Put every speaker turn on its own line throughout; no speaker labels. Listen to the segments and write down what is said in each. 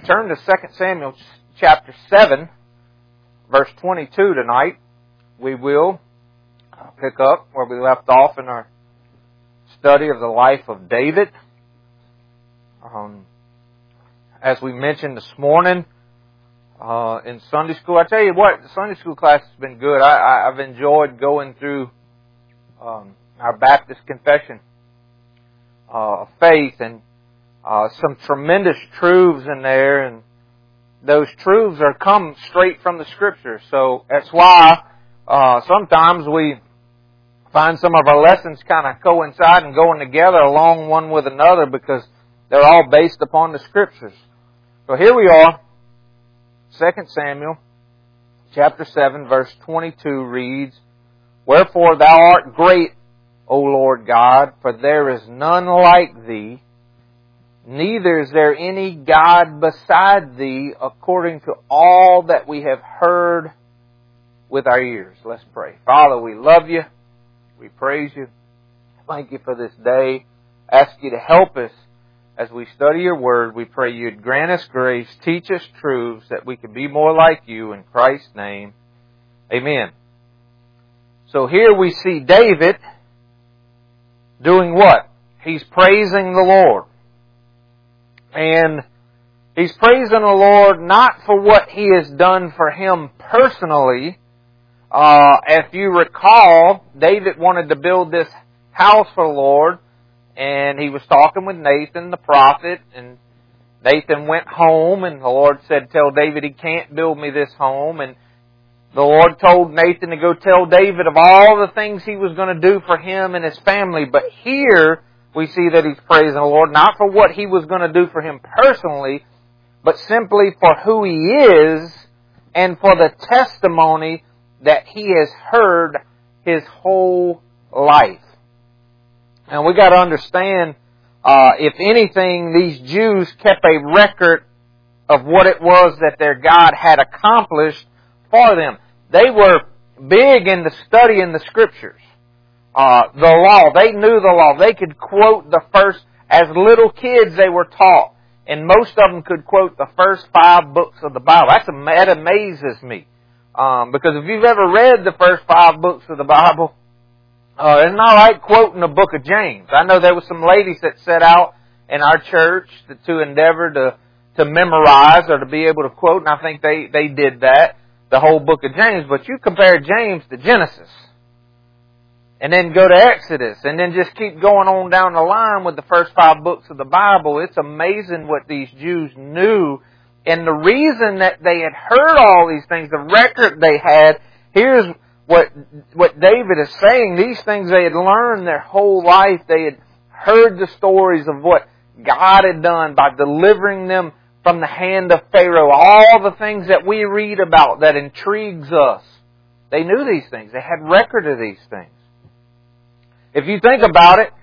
turn to 2 Samuel chapter 7, verse 22 tonight. We will pick up where we left off in our study of the life of David. As we mentioned this morning in Sunday school, I tell you what, the Sunday school class has been good. I've enjoyed going through our Baptist confession of faith, and some tremendous truths in there, and those truths are come straight from the Scripture. So that's why sometimes we find some of our lessons kind of coincide and going together along one with another, because they're all based upon the Scriptures. So here we are, 2 Samuel chapter 7, verse 22 reads, "Wherefore thou art great, O Lord God, for there is none like thee, neither is there any God beside thee, according to all that we have heard with our ears." Let's pray. Father, we love you. We praise you. Thank you for this day. Ask you to help us as we study your word. We pray you'd grant us grace, teach us truths that we can be more like you. In Christ's name, amen. So here we see David doing what? He's praising the Lord. And he's praising the Lord not for what He has done for him personally. If you recall, David wanted to build this house for the Lord, and he was talking with Nathan the prophet, and Nathan went home, and the Lord said, "Tell David he can't build me this home." And the Lord told Nathan to go tell David of all the things He was going to do for him and his family. But here we see that he's praising the Lord, not for what He was going to do for him personally, but simply for who He is and for the testimony that he has heard his whole life. And we got to understand, if anything, these Jews kept a record of what it was that their God had accomplished for them. They were big into studying the Scriptures. The law, they knew the law. They could quote the first, as little kids they were taught. And most of them could quote the first 5 books of the Bible. That amazes me. Because if you've ever read the first 5 books of the Bible, it's not like quoting the book of James. I know there were some ladies that set out in our church to endeavor to memorize or to be able to quote, and I think they did that, the whole book of James. But you compare James to Genesis, and then go to Exodus, and then just keep going on down the line with the first 5 books of the Bible. It's amazing what these Jews knew. And the reason that they had heard all these things, the record they had, here's what David is saying. These things they had learned their whole life. They had heard the stories of what God had done by delivering them from the hand of Pharaoh. All the things that we read about that intrigues us. They knew these things. They had record of these things. If you think about it,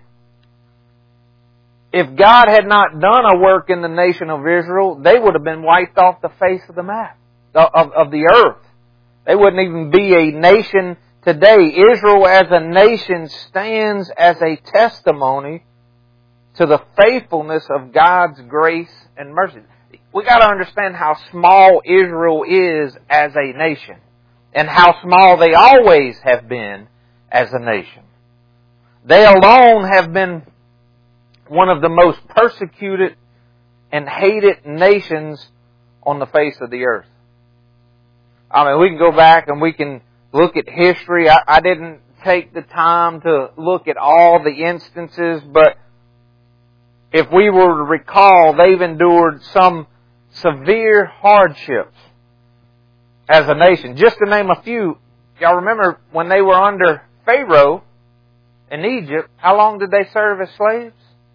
if God had not done a work in the nation of Israel, they would have been wiped off the face of the map, of the earth. They wouldn't even be a nation today. Israel as a nation stands as a testimony to the faithfulness of God's grace and mercy. We got to understand how small Israel is as a nation, and how small they always have been as a nation. They alone have been one of the most persecuted and hated nations on the face of the earth. I mean, we can go back and we can look at history. I didn't take the time to look at all the instances, but if we were to recall, they've endured some severe hardships as a nation. Just to name a few, y'all remember when they were under Pharaoh in Egypt, how long did they serve as slaves?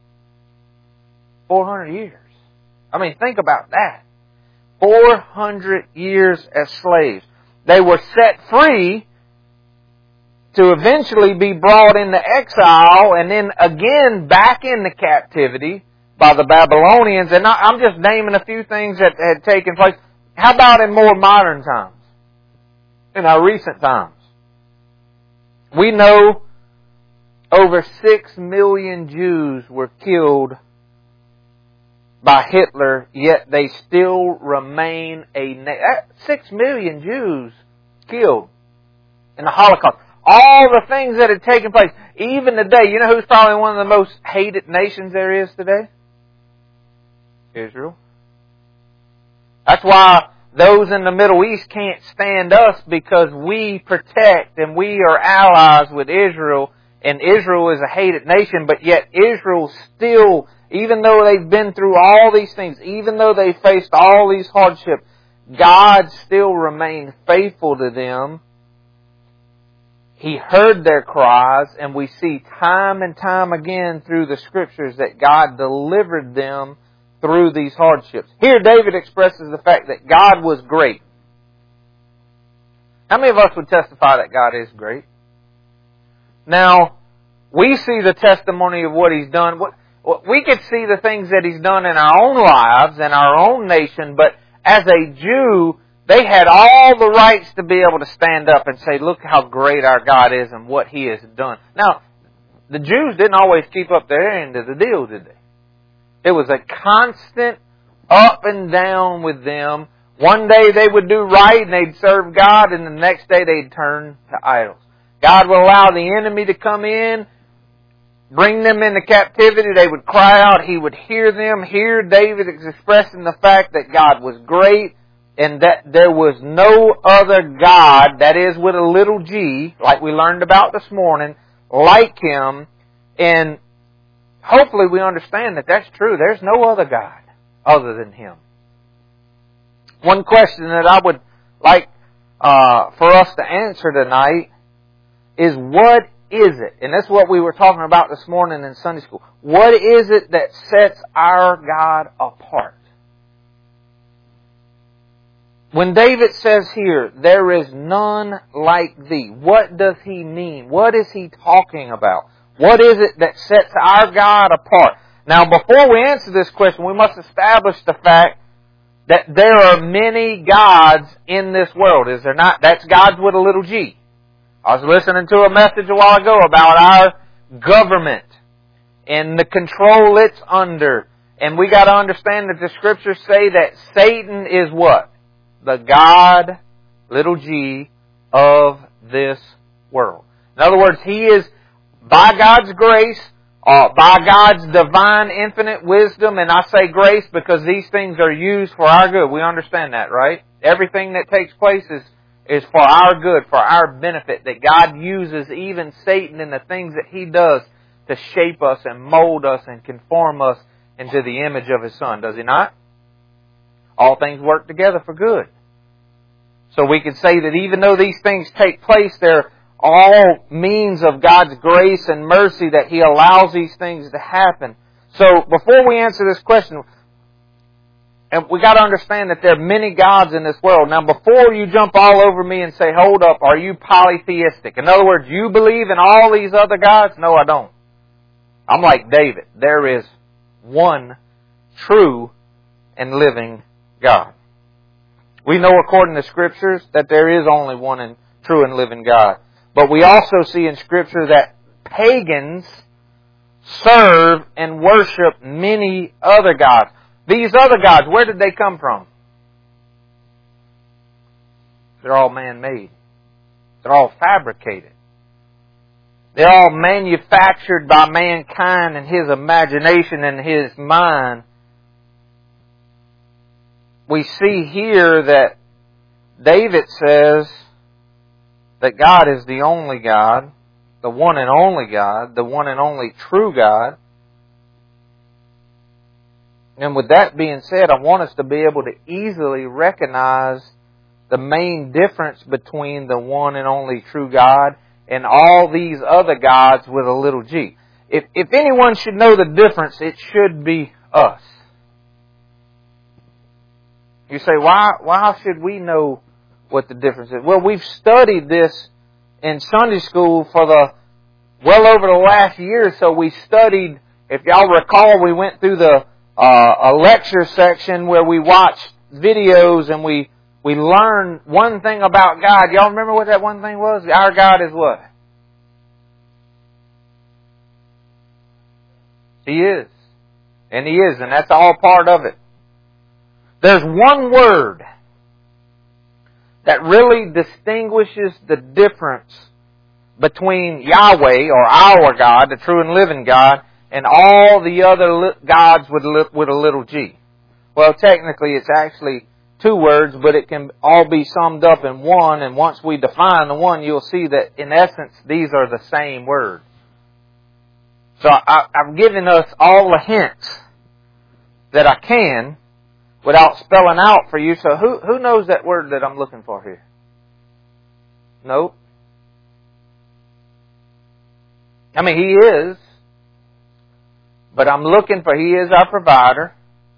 400 years. I mean, think about that. 400 years as slaves. They were set free to eventually be brought into exile and then again back into captivity by the Babylonians. And I'm just naming a few things that had taken place. How about in more modern times? In our recent times? We know over 6 million Jews were killed by Hitler, yet they still remain 6 million Jews killed in the Holocaust. All the things that had taken place, even today. You know who's probably one of the most hated nations there is today? Israel. That's why those in the Middle East can't stand us, because we protect and we are allies with Israel, and Israel is a hated nation, but yet Israel still, even though they've been through all these things, even though they faced all these hardships, God still remained faithful to them. He heard their cries, and we see time and time again through the Scriptures that God delivered them through these hardships. Here David expresses the fact that God was great. How many of us would testify that God is great? Now, we see the testimony of what He's done. We could see the things that He's done in our own lives, in our own nation, but as a Jew, they had all the rights to be able to stand up and say, look how great our God is and what He has done. Now, the Jews didn't always keep up their end of the deal, did they? It was a constant up and down with them. One day they would do right and they'd serve God, and the next day they'd turn to idols. God would allow the enemy to come in, bring them into captivity. They would cry out. He would hear them. Here David is expressing the fact that God was great, and that there was no other God, that is with a little g, like we learned about this morning, like Him. And hopefully we understand that that's true. There's no other God other than Him. One question that I would like for us to answer tonight is, what is it? And that's what we were talking about this morning in Sunday school. What is it that sets our God apart? When David says here, there is none like Thee, what does he mean? What is he talking about? What is it that sets our God apart? Now, before we answer this question, we must establish the fact that there are many gods in this world, is there not? That's gods with a little g. I was listening to a message a while ago about our government and the control it's under. And we got to understand that the Scriptures say that Satan is what? The God, little g, of this world. In other words, he is, by God's grace, by God's divine infinite wisdom, and I say grace because these things are used for our good. We understand that, right? Everything that takes place is for our good, for our benefit. That God uses even Satan and the things that he does to shape us and mold us and conform us into the image of His Son. Does He not? All things work together for good. So we could say that even though these things take place, they're all means of God's grace and mercy that He allows these things to happen. So before we answer this question, and we got to understand that there are many gods in this world. Now, before you jump all over me and say, hold up, are you polytheistic? In other words, you believe in all these other gods? No, I don't. I'm like David. There is one true and living God. We know according to Scriptures that there is only one and true and living God. But we also see in Scripture that pagans serve and worship many other gods. These other gods, where did they come from? They're all man-made. They're all fabricated. They're all manufactured by mankind and his imagination and his mind. We see here that David says that God is the only God, the one and only God, the one and only true God. And with that being said, I want us to be able to easily recognize the main difference between the one and only true God and all these other gods with a little g. If anyone should know the difference, it should be us. You say, why should we know what the difference is? Well, we've studied this in Sunday school for well over the last year. So we studied, if y'all recall, we went through a lecture section where we watched videos and we learned one thing about God. Y'all remember what that one thing was? Our God is what? He is. And He is, and that's all part of it. There's one word that really distinguishes the difference between Yahweh, or our God, the true and living God, and all the other gods with a little g. Well, technically it's actually two words, but it can all be summed up in one, and once we define the one, you'll see that in essence these are the same word. So I've given us all the hints that I can without spelling out for you. So who knows that word that I'm looking for here? Nope. I mean, He is, but I'm looking for He is our provider.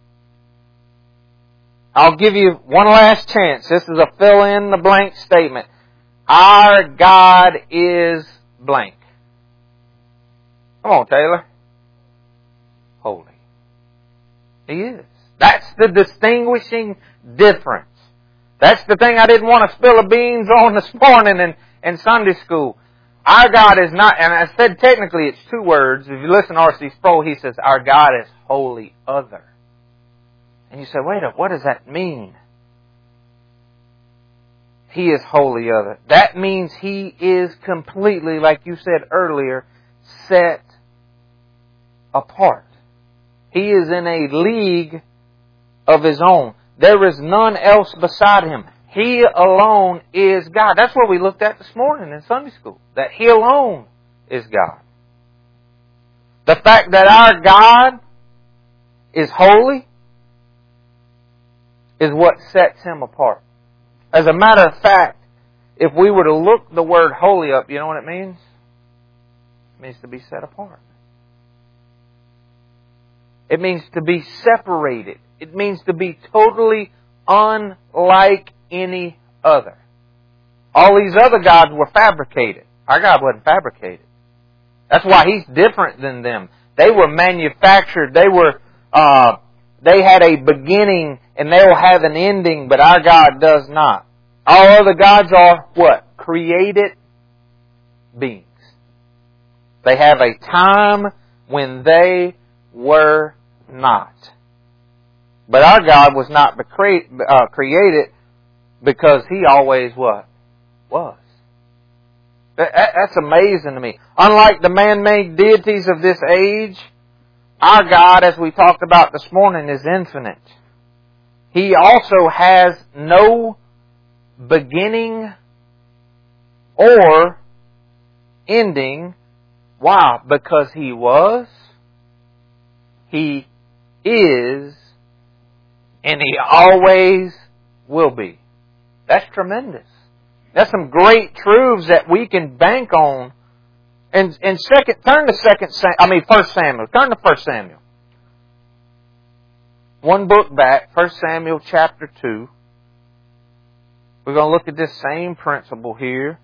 I'll give you one last chance. This is a fill-in-the-blank statement. Our God is blank. Come on, Taylor. Holy. He is. That's the distinguishing difference. That's the thing I didn't want to spill the beans on this morning in Sunday school. Our God is not, and I said technically it's two words. If you listen to R.C. Sproul, he says, our God is wholly other. And you say, wait a minute, what does that mean? He is wholly other. That means He is completely, like you said earlier, set apart. He is in a league of His own. There is none else beside Him. He alone is God. That's what we looked at this morning in Sunday school. That He alone is God. The fact that our God is holy is what sets Him apart. As a matter of fact, if we were to look the word holy up, you know what it means? It means to be set apart. It means to be separated. It means to be totally unlike any other. All these other gods were fabricated. Our God wasn't fabricated. That's why He's different than them. They were manufactured. They had a beginning and they'll have an ending, but our God does not. All other gods are what? Created beings. They have a time when they were not. But our God was not created because He always what? Was. That's amazing to me. Unlike the man-made deities of this age, our God, as we talked about this morning, is infinite. He also has no beginning or ending. Why? Because He was, He is, and He always will be. That's tremendous. That's some great truths that we can bank on. And turn to 1 Samuel. Turn to 1 Samuel. One book back, 1 Samuel chapter 2. We're going to look at this same principle here.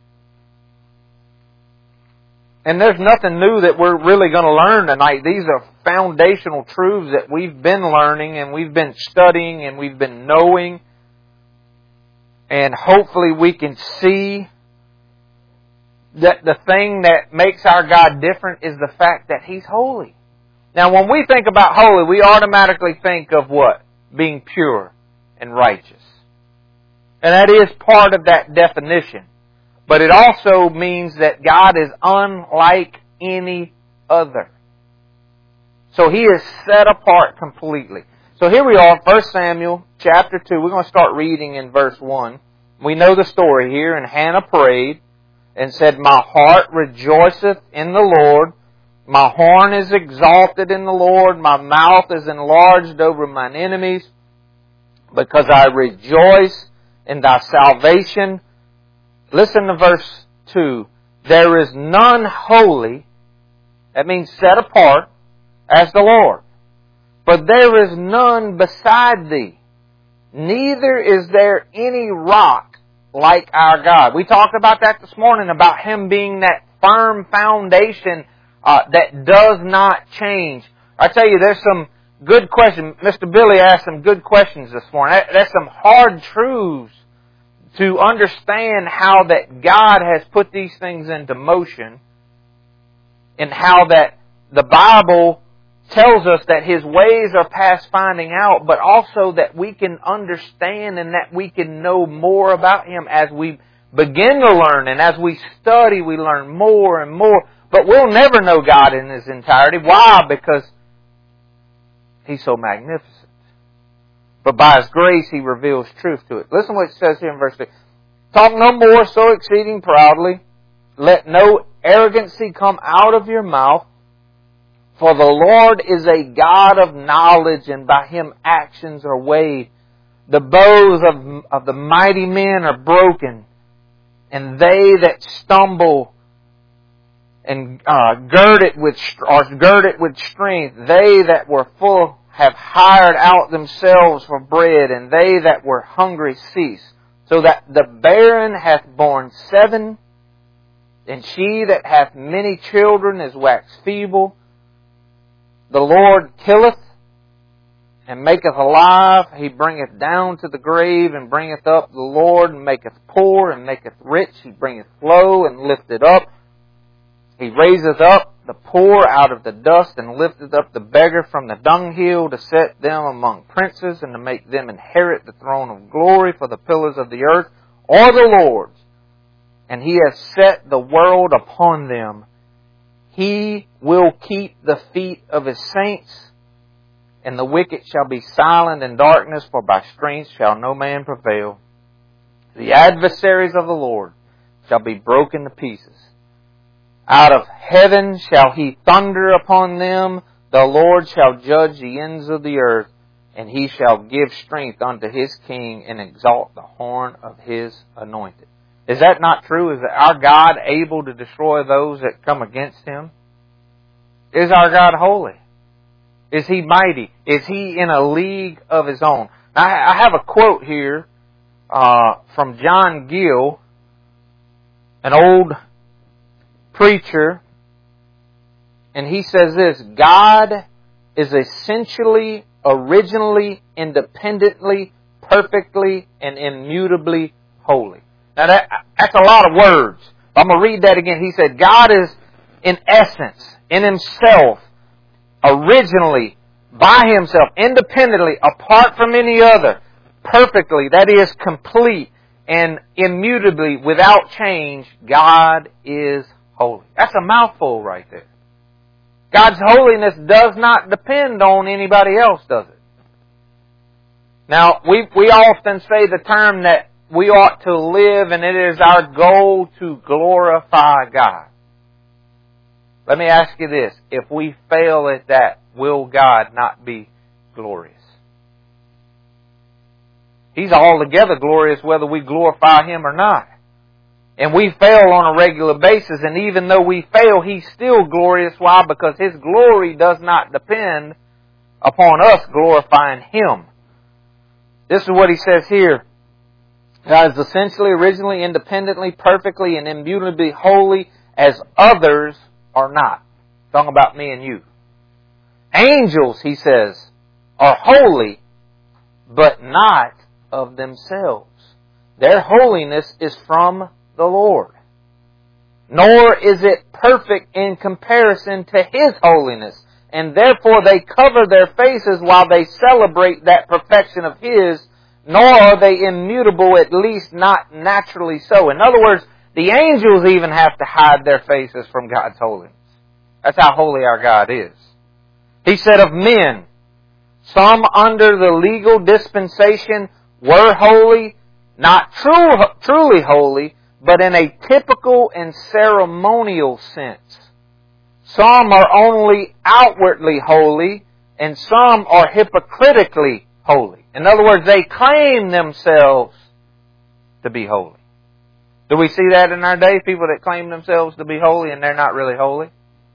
And there's nothing new that we're really going to learn tonight. These are foundational truths that we've been learning and we've been studying and we've been knowing. And hopefully we can see that the thing that makes our God different is the fact that He's holy. Now when we think about holy, we automatically think of what? Being pure and righteous. And that is part of that definition. But it also means that God is unlike any other. So He is set apart completely. So here we are, 1 Samuel chapter 2. We're going to start reading in verse 1. We know the story here. And Hannah prayed and said, my heart rejoiceth in the Lord. My horn is exalted in the Lord. My mouth is enlarged over mine enemies. Because I rejoice in Thy salvation. Listen to verse 2. There is none holy, that means set apart, as the Lord. But there is none beside Thee. Neither is there any rock like our God. We talked about that this morning, about Him being that firm foundation that does not change. I tell you, there's some good questions. Mr. Billy asked some good questions this morning. There's some hard truths to understand how that God has put these things into motion and how that the Bible tells us that His ways are past finding out, but also that we can understand and that we can know more about Him as we begin to learn. And as we study, we learn more and more. But we'll never know God in His entirety. Why? Because He's so magnificent. But by His grace, He reveals truth to it. Listen what it says here in verse 3. Talk no more so exceeding proudly. Let no arrogancy come out of your mouth. For the Lord is a God of knowledge, and by Him actions are weighed. The bows of the mighty men are broken, and they that stumble and girded with strength, they that were full have hired out themselves for bread, and they that were hungry cease. So that the barren hath borne 7, and she that hath many children is waxed feeble. The Lord killeth and maketh alive. He bringeth down to the grave and bringeth up. The Lord maketh poor and maketh rich. He bringeth low and lifteth up. He raiseth up the poor out of the dust and lifteth up the beggar from the dunghill, to set them among princes and to make them inherit the throne of glory. For the pillars of the earth are the Lord's, and He has set the world upon them. He will keep the feet of His saints, and the wicked shall be silent in darkness, for by strength shall no man prevail. The adversaries of the Lord shall be broken to pieces. Out of heaven shall He thunder upon them. The Lord shall judge the ends of the earth, and He shall give strength unto His king and exalt the horn of His anointed. Is that not true? Is our God able to destroy those that come against Him? Is our God holy? Is He mighty? Is He in a league of His own? Now, I have a quote here from John Gill, an old preacher, and he says this: God is essentially, originally, independently, perfectly, and immutably holy. Now that's a lot of words. I'm going to read that again. He said, God is in essence, in Himself, originally, by Himself, independently, apart from any other, perfectly, that is, complete, and immutably, without change, God is holy. That's a mouthful right there. God's holiness does not depend on anybody else, does it? Now, we often say the term that we ought to live, and it is our goal to glorify God. Let me ask you this. If we fail at that, will God not be glorious? He's altogether glorious whether we glorify Him or not. And we fail on a regular basis, and even though we fail, He's still glorious. Why? Because His glory does not depend upon us glorifying Him. This is what He says here. God is essentially, originally, independently, perfectly, and immutably holy as others are not. Talking about me and you. Angels, He says, are holy, but not of themselves. Their holiness is from the Lord. Nor is it perfect in comparison to His holiness. And therefore they cover their faces while they celebrate that perfection of His, nor are they immutable, at least not naturally so. In other words, the angels even have to hide their faces from God's holiness. That's how holy our God is. He said of men, some under the legal dispensation were holy, not truly holy, but in a typical and ceremonial sense. Some are only outwardly holy, and some are hypocritically holy. In other words, they claim themselves to be holy. Do we see that in our day? People that claim themselves to be holy and they're not really holy?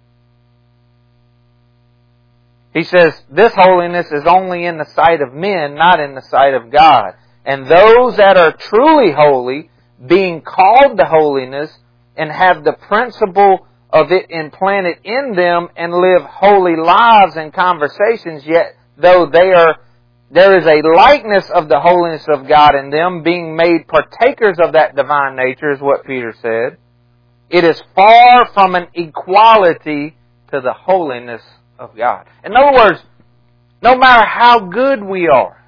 He says, this holiness is only in the sight of men, not in the sight of God. And those that are truly holy, being called to holiness, and have the principle of it implanted in them, and live holy lives and conversations, yet though there is a likeness of the holiness of God in them, being made partakers of that divine nature, is what Peter said. It is far from an equality to the holiness of God. In other words, no matter how good we are.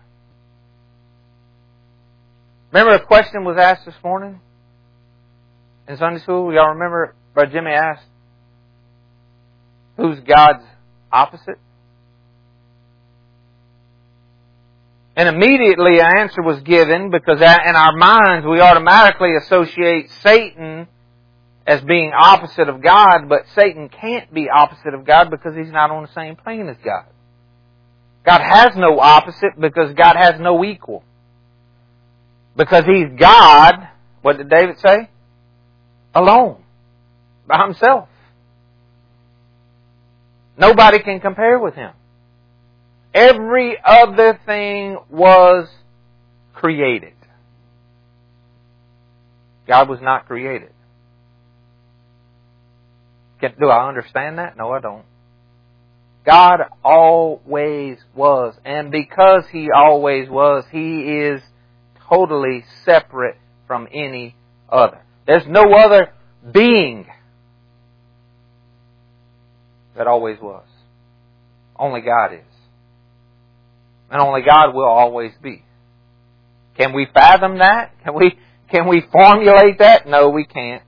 Remember a question was asked this morning in Sunday school? Y'all remember Brother Jimmy asked, who's God's opposite? And immediately an answer was given, because in our minds we automatically associate Satan as being opposite of God, but Satan can't be opposite of God because he's not on the same plane as God. God has no opposite because God has no equal. Because He's God, what did David say? Alone. By Himself. Nobody can compare with Him. Every other thing was created. God was not created. Do I understand that? No, I don't. God always was. And because He always was, He is totally separate from any other. There's no other being that always was. Only God is. And only God will always be. Can we fathom that? Can we formulate that? No, we can't.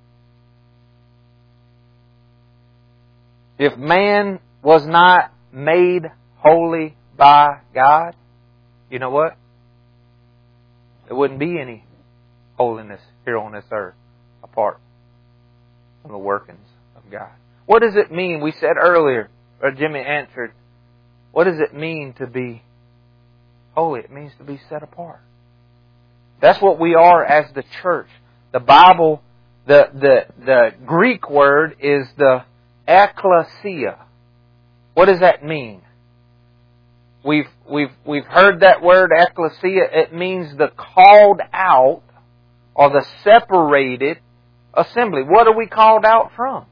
If man was not made holy by God, you know what? There wouldn't be any holiness here on this earth apart from the workings of God. What does it mean? We said earlier, or Jimmy answered, what does it mean to be holy? It means to be set apart. That's what we are as the church. The Bible, the Greek word is the ekklesia. What does that mean? We've heard that word ekklesia. It means the called out or the separated assembly. What are we called out from?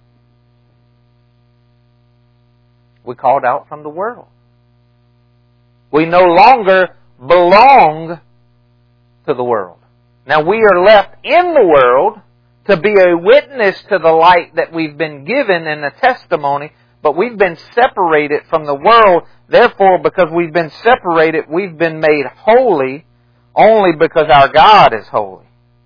We're called out from the world. We no longer belong to the world. Now we are left in the world to be a witness to the light that we've been given and the testimony, but we've been separated from the world. Therefore, because we've been separated, we've been made holy only because our God is holy.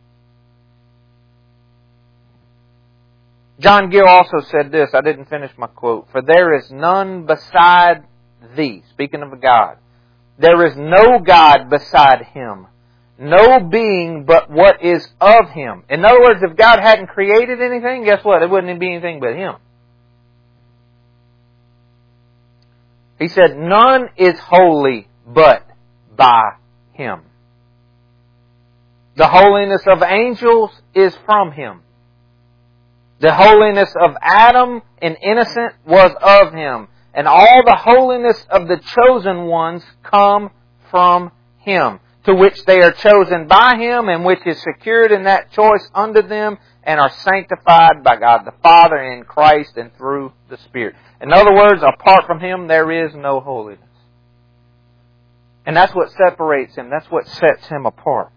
John Gill also said this, I didn't finish my quote, "For there is none beside Thee," speaking of God, "there is no God beside Him, no being but what is of Him." In other words, if God hadn't created anything, guess what? It wouldn't be anything but Him. He said, "None is holy but by Him." The holiness of angels is from Him. The holiness of Adam, an innocent, was of Him. And all the holiness of the chosen ones come from Him, to which they are chosen by Him, and which is secured in that choice unto them, and are sanctified by God the Father in Christ and through the Spirit. In other words, apart from Him, there is no holiness. And that's what separates Him. That's what sets Him apart.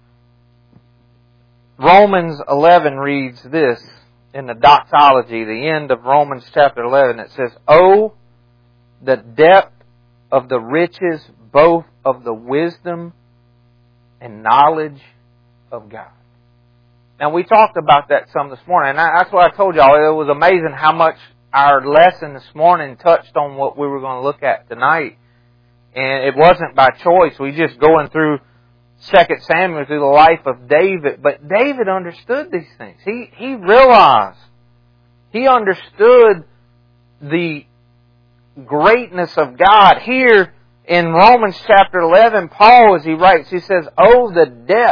Romans 11 reads this in the doxology, the end of Romans chapter 11. It says, "Oh, the depth of the riches, both of the wisdom and knowledge of God." Now, we talked about that some this morning, and that's what I told y'all. It was amazing how much our lesson this morning touched on what we were going to look at tonight. And it wasn't by choice. We just going through 2 Samuel, through the life of David. But David understood these things. He realized, he understood the greatness of God. Here in Romans chapter 11, Paul, as he writes, he says, "Oh, the depth